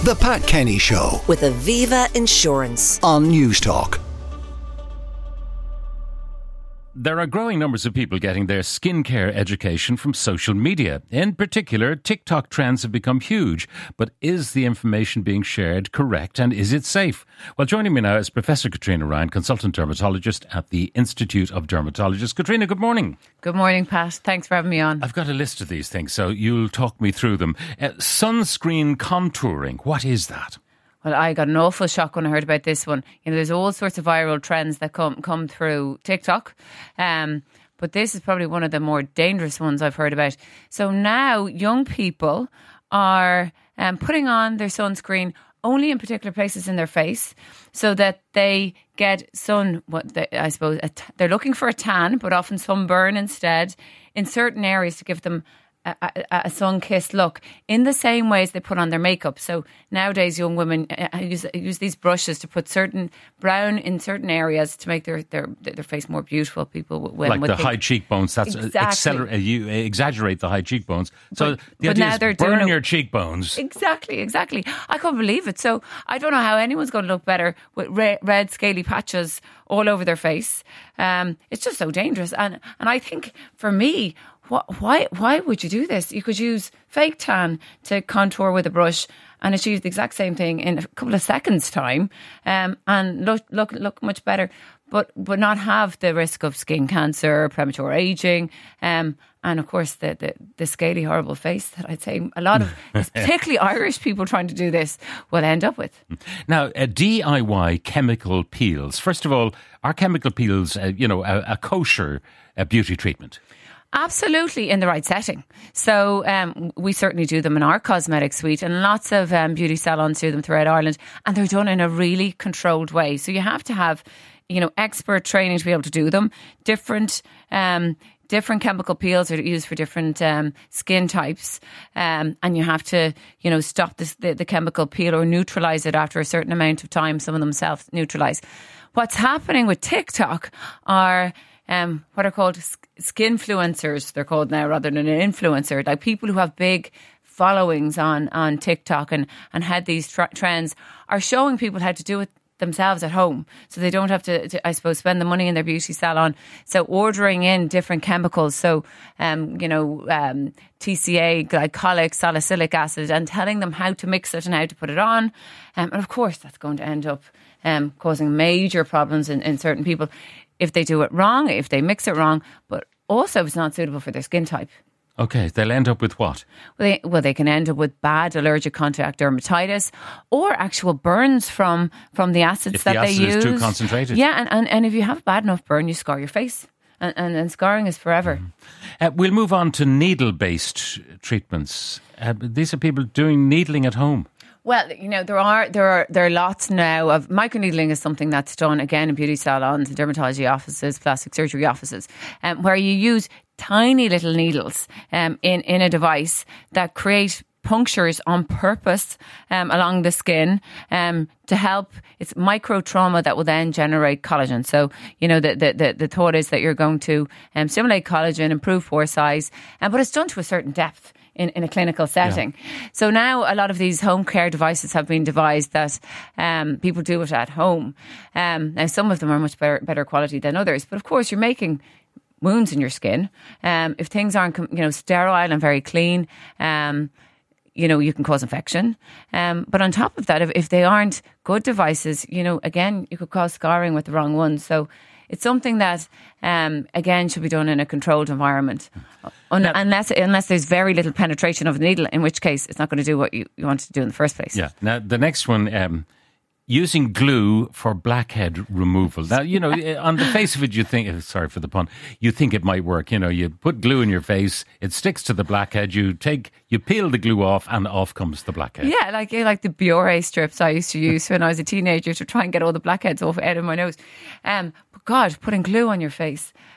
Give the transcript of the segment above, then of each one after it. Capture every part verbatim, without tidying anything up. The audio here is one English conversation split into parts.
The Pat Kenny Show with Aviva Insurance on Newstalk. There are growing numbers of people getting their skincare education from social media. In particular, TikTok trends have become huge. But is the information being shared correct, and is it safe? Well, joining me now is Professor Katrina Ryan, consultant dermatologist at the Institute of Dermatologists. Katrina, good morning. Good morning, Pat. Thanks for having me on. I've got a list of these things, so you'll talk me through them. Uh, sunscreen contouring, what is that? Well, I got an awful shock when I heard about this one. You know, there's all sorts of viral trends that come come through TikTok. Um, but this is probably one of the more dangerous ones I've heard about. So now young people are um, putting on their sunscreen only in particular places in their face so that they get sun, what they, I suppose, a t- they're looking for a tan, but often sunburn instead in certain areas to give them A, a, a sun-kissed look in the same ways they put on their makeup. So nowadays young women uh, use use these brushes to put certain brown in certain areas to make their their, their face more beautiful. People when, like with the the, high cheekbones. That's exactly. accelerate. Uh, you exaggerate the high cheekbones. So but, the but idea now is they're burn doing your a, cheekbones. Exactly, exactly. I can't believe it. So I don't know how anyone's going to look better with red, red scaly patches all over their face. Um, it's just so dangerous. And and I think for me, Why why would you do this? You could use fake tan to contour with a brush and achieve the exact same thing in a couple of seconds' time, um, and look look look much better, but but not have the risk of skin cancer, premature aging, um, and of course the, the the scaly horrible face that I'd say a lot of, particularly Irish people trying to do this, will end up with. Now, uh, D I Y chemical peels. First of all, are chemical peels, uh, you know, a, a kosher uh, beauty treatment? Absolutely, in the right setting. So um, we certainly do them in our cosmetic suite, and lots of um, beauty salons do them throughout Ireland, and they're done in a really controlled way. So you have to have, you know, expert training to be able to do them. Different um, different chemical peels are used for different um, skin types, um, and you have to, you know, stop this, the, the chemical peel or neutralise it after a certain amount of time. Some of them self-neutralise. What's happening with TikTok are Um, what are called skinfluencers, they're called now, rather than an influencer, like people who have big followings on, on TikTok and, and had these tra- trends are showing people how to do it themselves at home. So they don't have to, to, I suppose, spend the money in their beauty salon. So ordering in different chemicals, so, um, you know, um, T C A, glycolic, salicylic acid, and telling them how to mix it and how to put it on. Um, and of course, that's going to end up um, causing major problems in, in certain people if they do it wrong, if they mix it wrong, but also it's not suitable for their skin type. Okay, they'll end up with what? Well, they, well, they can end up with bad allergic contact dermatitis or actual burns from, from the acids if that the they acid use. is too concentrated. Yeah, and, and, and if you have a bad enough burn, you scar your face. And, and, and scarring is forever. Mm. Uh, we'll move on to needle-based treatments. Uh, these are people doing needling at home. Well, you know, there are there are there are lots now of microneedling is something that's done again in beauty salons, dermatology offices, plastic surgery offices, um, where you use tiny little needles um, in in a device that create punctures on purpose um, along the skin um, to help. It's micro trauma that will then generate collagen. So, you know, the the the, the thought is that you're going to um, stimulate collagen, improve pore size, um, but it's done to a certain depth. In, in a clinical setting. Yeah. So now a lot of these home care devices have been devised that um, people do it at home. Um, now some of them are much better, better quality than others, but of course you're making wounds in your skin. Um, if things aren't, you know, sterile and very clean, um, you know, you can cause infection. Um, but on top of that, if, if they aren't good devices, you know, again, you could cause scarring with the wrong ones. So it's something that, um, again, should be done in a controlled environment. Un- now, unless unless there's very little penetration of the needle, in which case it's not going to do what you, you wanted to do in the first place. Yeah. Now, the next one, um, using glue for blackhead removal. Now, you know, on the face of it, you think, sorry for the pun, you think it might work. You know, you put glue in your face, it sticks to the blackhead, you take, you peel the glue off, and off comes the blackhead. Yeah, like like the Biore strips I used to use when I was a teenager to try and get all the blackheads off out of my nose. Um, but God, putting glue on your face,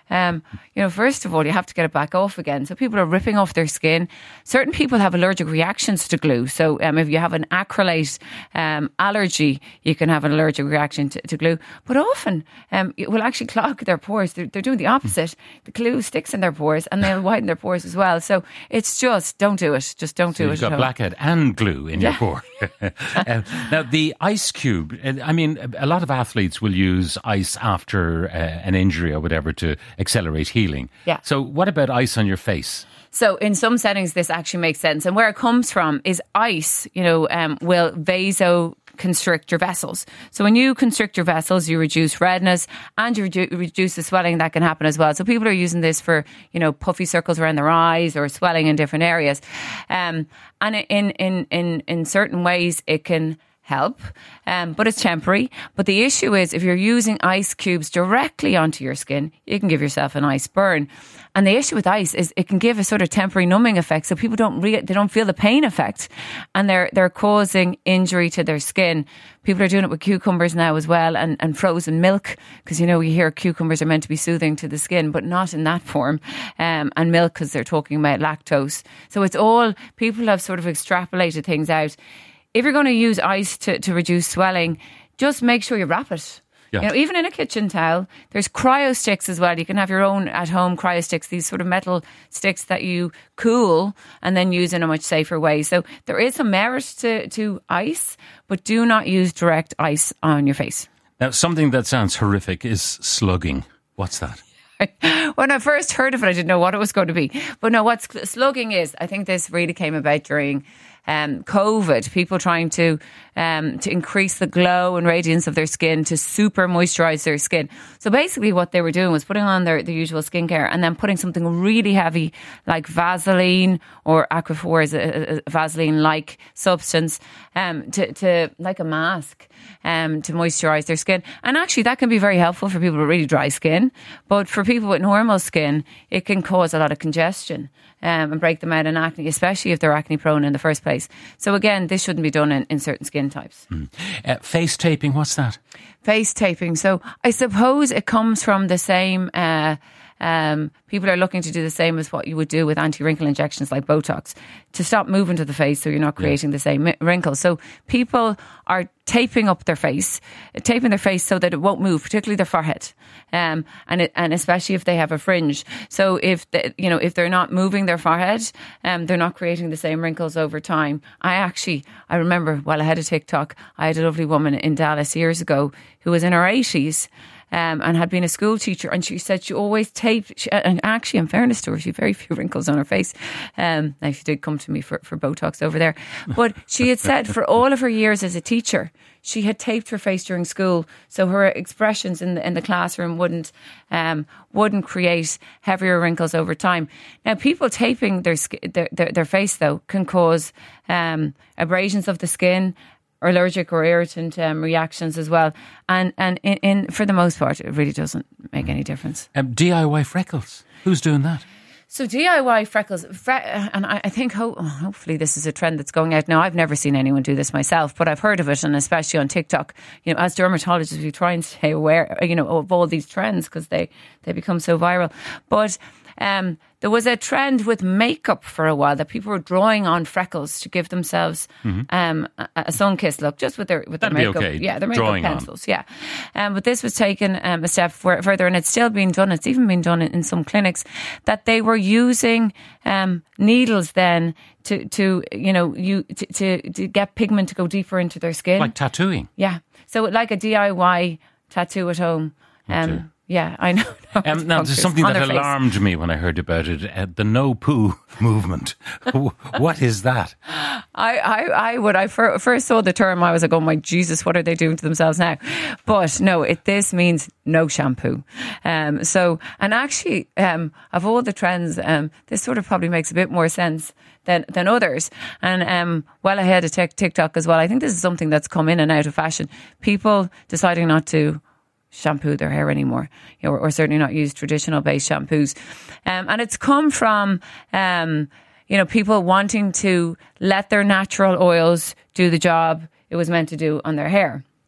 um, you know, first of all, you have to get it back off again. So people are ripping off their skin. Certain people have allergic reactions to glue. So um, if you have an acrylate um, allergy, you can have an allergic reaction to, to glue. But often um, it will actually clog their pores. They're, they're doing the opposite. The glue sticks in their pores and they'll widen their pores as well. So it's just, don't do it. Just don't so do you've it. You've got blackhead and glue in yeah. your pore. uh, now, the ice cube, I mean, a lot of athletes will use ice after uh, an injury or whatever to accelerate healing. Yeah. So what about ice on your face? So in some settings, this actually makes sense. And where it comes from is ice, you know, um, will vaso constrict your vessels. So when you constrict your vessels, you reduce redness and you redu- reduce the swelling that can happen as well. So people are using this for, you know, puffy circles around their eyes or swelling in different areas. Um, and in, in, in, in certain ways, it can help, um, but it's temporary. But the issue is if you're using ice cubes directly onto your skin, you can give yourself an ice burn. And the issue with ice is it can give a sort of temporary numbing effect, so people don't re- they don't feel the pain effect, and they're they're causing injury to their skin. People are doing it with cucumbers now as well, and, and frozen milk, because you know you hear cucumbers are meant to be soothing to the skin, but not in that form. Um, and milk, because they're talking about lactose. So it's all, people have sort of extrapolated things out. If you're going to use ice to, to reduce swelling, just make sure you wrap it. Yeah. You know, even in a kitchen towel, there's cryo sticks as well. You can have your own at-home cryo sticks, these sort of metal sticks that you cool and then use in a much safer way. So there is some merit to, to ice, but do not use direct ice on your face. Now, something that sounds horrific is slugging. What's that? When I first heard of it, I didn't know what it was going to be. But no, what slugging is, I think this really came about during um, COVID. People trying to um, to increase the glow and radiance of their skin, to super moisturise their skin. So basically what they were doing was putting on their, their usual skincare and then putting something really heavy like Vaseline, or Aquaphor is a, a Vaseline-like substance, um, to, to like a mask. Um, to moisturise their skin. And actually that can be very helpful for people with really dry skin, but for people with normal skin it can cause a lot of congestion um, and break them out in acne, especially if they're acne prone in the first place. So again, this shouldn't be done in, in certain skin types. Mm. Uh, face taping, what's that? Face taping, so I suppose it comes from the same uh, Um, people are looking to do the same as what you would do with anti-wrinkle injections like Botox, to stop moving to the face so you're not creating yeah. the same wrinkles. So people are taping up their face, taping their face so that it won't move, particularly their forehead, um, and it, and especially if they have a fringe. So if the, you know if they're not moving their forehead, um, they're not creating the same wrinkles over time. I actually I remember while I had a TikTok, I had a lovely woman in Dallas years ago who was in her eighties. Um, and had been a school teacher, and she said she always taped, she, and actually in fairness to her, she had very few wrinkles on her face. Um, now she did come to me for, for Botox over there, but she had said for all of her years as a teacher, she had taped her face during school, so her expressions in the, in the classroom wouldn't um, wouldn't create heavier wrinkles over time. Now, people taping their their, their, their face though can cause um, abrasions of the skin, or allergic or irritant um, reactions as well. And and in, in for the most part, it really doesn't make any difference. Um, D I Y freckles. Who's doing that? So D I Y freckles, fre- and I, I think ho- hopefully this is a trend that's going out now. I've never seen anyone do this myself, but I've heard of it, and especially on TikTok. You know, as dermatologists, we try and stay aware, you know, of all these trends because they, they become so viral. But Um, there was a trend with makeup for a while that people were drawing on freckles to give themselves mm-hmm. um, a, a sun-kissed look, just with their with That'd their makeup, be okay. yeah, their makeup drawing pencils, on. yeah. Um, but this was taken um, a step for, further, and it's still being done. It's even been done in, in some clinics that they were using um, needles then to to you know you to, to to get pigment to go deeper into their skin, like tattooing. Yeah, so like a D I Y tattoo at home. Um, okay. Yeah, I know. Um, now, there's something that alarmed face. me when I heard about it, uh, the no poo movement. What is that? I, I, I would, I fir- first saw the term, I was like, oh my Jesus, what are they doing to themselves now? But no, it, this means no shampoo. Um, so, and actually, um, of all the trends, um, this sort of probably makes a bit more sense than, than others. And, um, well ahead of tic- TikTok as well. I think this is something that's come in and out of fashion. People deciding not to shampoo their hair anymore, you know, or, or certainly not use traditional based shampoos. Um, and it's come from, um, you know, people wanting to let their natural oils do the job it was meant to do on their hair.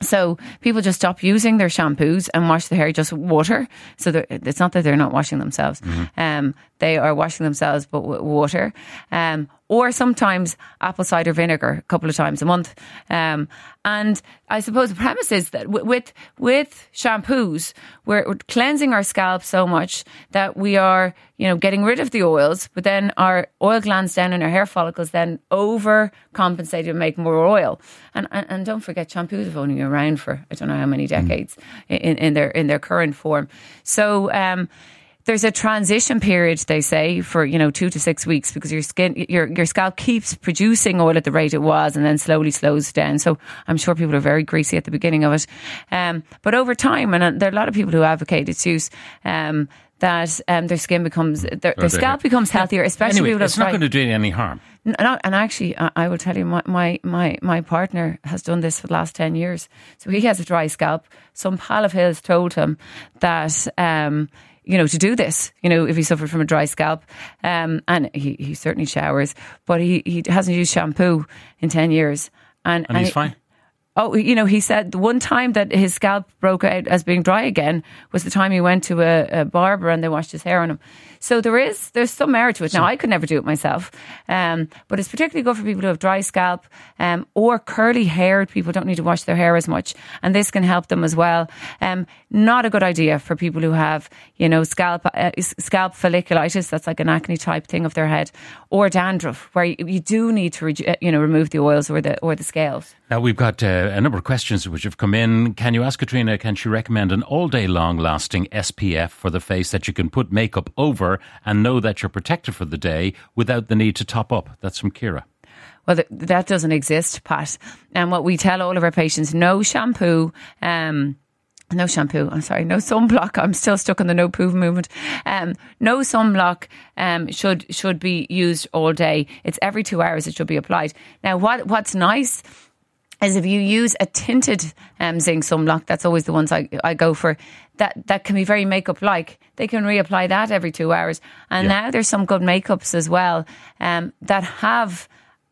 So people just stop using their shampoos and wash their hair just with water. So it's not that they're not washing themselves. Mm-hmm. Um, they are washing themselves, but with water. Um, or sometimes apple cider vinegar a couple of times a month. Um, and I suppose the premise is that w- with with shampoos, we're, we're cleansing our scalp so much that we are, you know, getting rid of the oils, but then our oil glands down in our hair follicles then overcompensate and make more oil. And, and and don't forget, shampoos have only been around for I don't know how many decades mm. in, in their in their current form. So um there's a transition period, they say, for, you know, two to six weeks because your skin, your your scalp keeps producing oil at the rate it was and then slowly slows down. So I'm sure people are very greasy at the beginning of it. Um, but over time, and there are a lot of people who advocate its use, um, that um, their skin becomes, their, their scalp becomes healthier, especially anyway, people it's who have not going to do any harm. No, and actually, I, I will tell you, my, my, my, my partner has done this for the last ten years. So he has a dry scalp. Some pal of his told him that, um, you know, to do this, you know, if he suffered from a dry scalp. Um, and he, he certainly showers, but he, he hasn't used shampoo in ten years. And, and, and he's it, fine. Oh, you know, he said the one time that his scalp broke out as being dry again was the time he went to a, a barber and they washed his hair on him. So there is, there's some merit to it. Now, I could never do it myself, um, but it's particularly good for people who have dry scalp um, or curly haired people don't need to wash their hair as much. And this can help them as well. Um, not a good idea for people who have, you know, scalp uh, scalp folliculitis. That's like an acne type thing of their head, or dandruff, where you, you do need to, re- you know, remove the oils or the or the scales. Now, we've got uh, a number of questions which have come in. Can you ask Katrina, can she recommend an all day long lasting S P F for the face that you can put makeup over and know that you're protected for the day without the need to top up? That's from Kira. Well, th- that doesn't exist, Pat. And what we tell all of our patients, no shampoo, um, no shampoo, I'm sorry, no sunblock. I'm still stuck in the no poo movement. Um, no sunblock um, should should be used all day. It's every two hours it should be applied. Now, what what's nice is if you use a tinted um, zinc sunblock, that's always the ones I, I go for, that, that can be very makeup-like. They can reapply that every two hours. And yeah. now there's some good makeups as well um, that have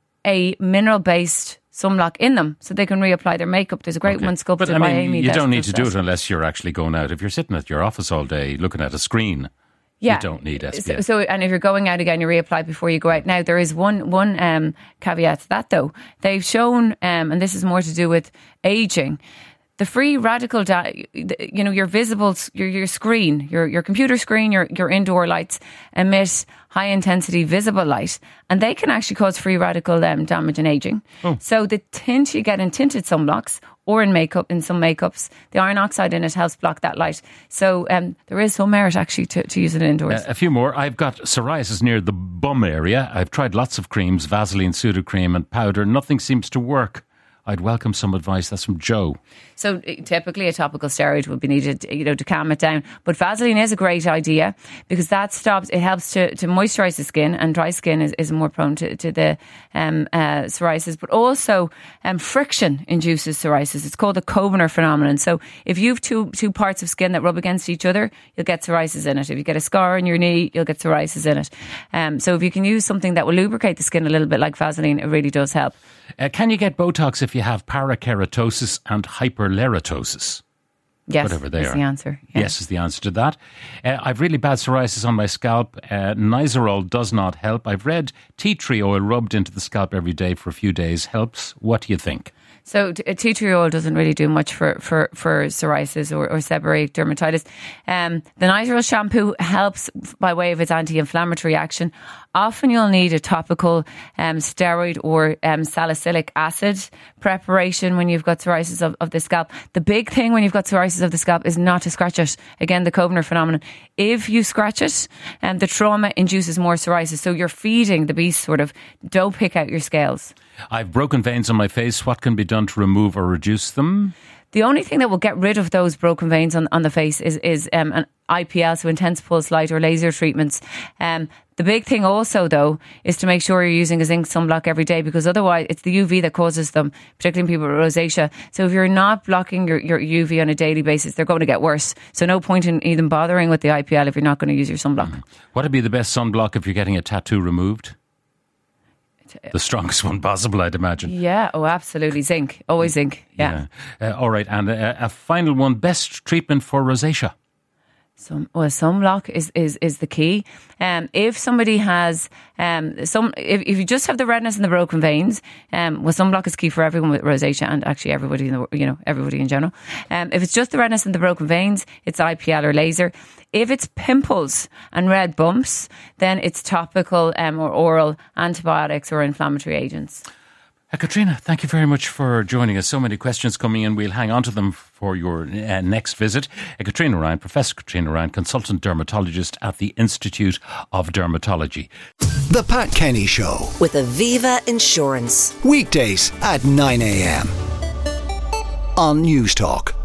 a mineral-based sunblock in them, so they can reapply their makeup. There's a great okay. one sculpted but, I by mean, Amy. You don't need to do that. it unless you're actually going out. If you're sitting at your office all day looking at a screen, yeah. you don't need S P F. So, so, and if you're going out again, you reapply before you go out. Now, there is one one um, caveat to that, though. They've shown, um, and this is more to do with aging, the free radical, di- you know, your visible, your your screen, your your computer screen, your your indoor lights emit high intensity visible light, and they can actually cause free radical um, damage in aging. Oh. So the tint you get in tinted sunblocks or in makeup, in some makeups, the iron oxide in it helps block that light. So um, there is some merit actually to, to use it indoors. Uh, a few more. I've got psoriasis near the bum area. I've tried lots of creams, Vaseline, Sudocrem and powder. Nothing seems to work. I'd welcome some advice. That's from Joe. So typically a topical steroid would be needed, you know, to calm it down. But Vaseline is a great idea because that stops, it helps to, to moisturise the skin, and dry skin is, is more prone to, to the um, uh, psoriasis. But also um, friction induces psoriasis. It's called the Koebner phenomenon. So if you have two, two parts of skin that rub against each other, you'll get psoriasis in it. If you get a scar on your knee, you'll get psoriasis in it. Um, so if you can use something that will lubricate the skin a little bit like Vaseline, it really does help. Uh, can you get Botox if you have parakeratosis and hyperleratosis? Yes, whatever they is are. the answer. Yeah. Yes is the answer to that. Uh, I've really bad psoriasis on my scalp. Uh, Nizoral does not help. I've read tea tree oil rubbed into the scalp every day for a few days helps. What do you think? So tea tree oil doesn't really do much for, for, for psoriasis or, or seborrheic dermatitis. Um, the Nizoral shampoo helps by way of its anti-inflammatory action. Often you'll need a topical um, steroid or um, salicylic acid preparation when you've got psoriasis of, of the scalp. The big thing when you've got psoriasis of the scalp is not to scratch it. Again, the Koebner phenomenon. If you scratch it, um, the trauma induces more psoriasis. So you're feeding the beast, sort of. Don't pick out your scales. I've broken veins on my face. What can be done to remove or reduce them? The only thing that will get rid of those broken veins on, on the face is, is um, an I P L, so intense pulse light or laser treatments. Um, the big thing also, though, is to make sure you're using a zinc sunblock every day, because otherwise it's the U V that causes them, particularly in people with rosacea. So if you're not blocking your, your U V on a daily basis, they're going to get worse. So no point in even bothering with the I P L if you're not going to use your sunblock. What would be the best sunblock if you're getting a tattoo removed? The strongest one possible, I'd imagine. Yeah, oh, absolutely. Zinc. Always zinc. Yeah. yeah. Uh, all right. And uh, a final one. Best treatment for rosacea? Some, well, sunblock is, is, is the key. Um, if somebody has um, some, if, if you just have the redness and the broken veins, um, well, sunblock is key for everyone with rosacea and actually everybody in the, you know, everybody in general. Um, if it's just the redness and the broken veins, it's I P L or laser. If it's pimples and red bumps, then it's topical um, or oral antibiotics or inflammatory agents. Uh, Katrina, thank you very much for joining us. So many questions coming in. We'll hang on to them for your uh, next visit. Uh, Katrina Ryan, Professor Katrina Ryan, consultant dermatologist at the Institute of Dermatology. The Pat Kenny Show. With Aviva Insurance. Weekdays at nine a.m. on News Talk.